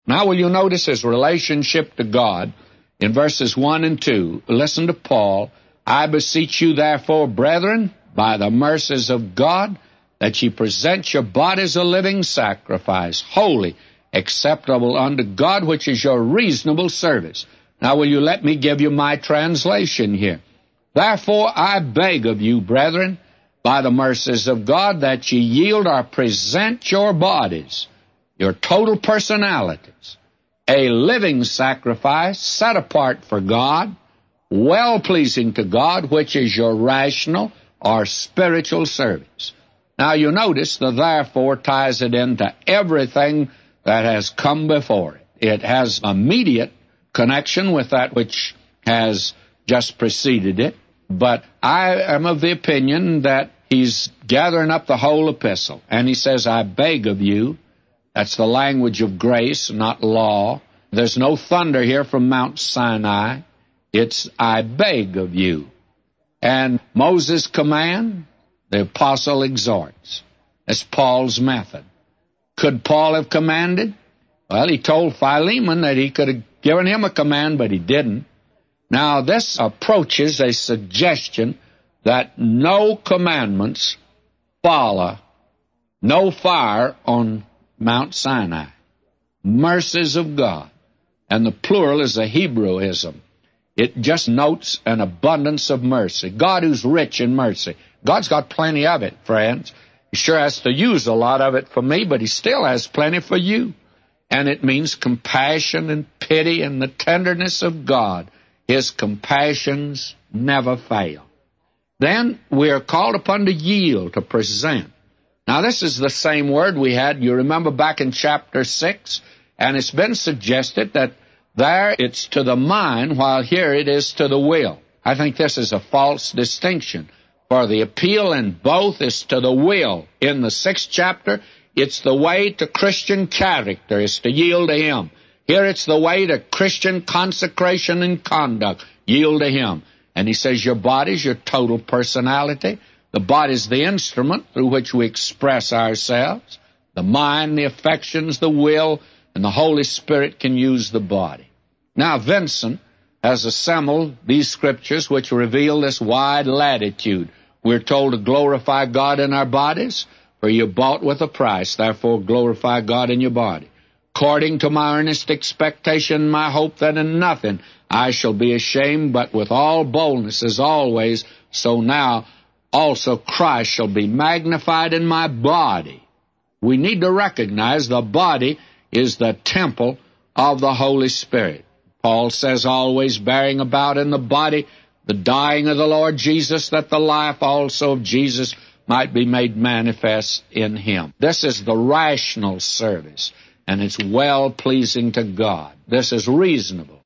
Now will you notice his relationship to God in verses 1 and 2. Listen to Paul. I beseech you therefore, brethren, by the mercies of God, that ye present your bodies a living sacrifice, holy, acceptable unto God, which is your reasonable service. Now will you let me give you my translation here. Therefore I beg of you, brethren, by the mercies of God, that ye yield or present your bodies, your total personalities, a living sacrifice set apart for God, well-pleasing to God, which is your rational or spiritual service. Now you notice the therefore ties it into everything that has come before it. It has immediate connection with that which has just preceded it, but I am of the opinion that he's gathering up the whole epistle, and he says, I beg of you. That's the language of grace, not law. There's no thunder here from Mount Sinai. It's, I beg of you. And Moses' command, the apostle exhorts. That's Paul's method. Could Paul have commanded? Well, he told Philemon that he could have given him a command, but he didn't. Now, this approaches a suggestion that no commandments follow, no fire on Mount Sinai. Mercies of God. And the plural is a Hebrewism. It just notes an abundance of mercy. God who's rich in mercy. God's got plenty of it, friends. He sure has to use a lot of it for me, but he still has plenty for you. And it means compassion and pity and the tenderness of God. His compassions never fail. Then we are called upon to yield, to present. Now this is the same word we had, you remember back in chapter 6, and it's been suggested that there it's to the mind, while here it is to the will. I think this is a false distinction, for the appeal in both is to the will. In the 6th chapter, it's the way to Christian character, is to yield to Him. Here it's the way to Christian consecration and conduct, yield to Him. And he says your body's your total personality. The body's the instrument through which we express ourselves. The mind, the affections, the will, and the Holy Spirit can use the body. Now, Vincent has assembled these scriptures which reveal this wide latitude. We're told to glorify God in our bodies, for you're bought with a price, therefore glorify God in your body. According to my earnest expectation, my hope that in nothing I shall be ashamed, but with all boldness as always, so now also Christ shall be magnified in my body. We need to recognize the body is the temple of the Holy Spirit. Paul says, always bearing about in the body the dying of the Lord Jesus, that the life also of Jesus might be made manifest in him. This is the rational service, and it's well-pleasing to God. This is reasonable.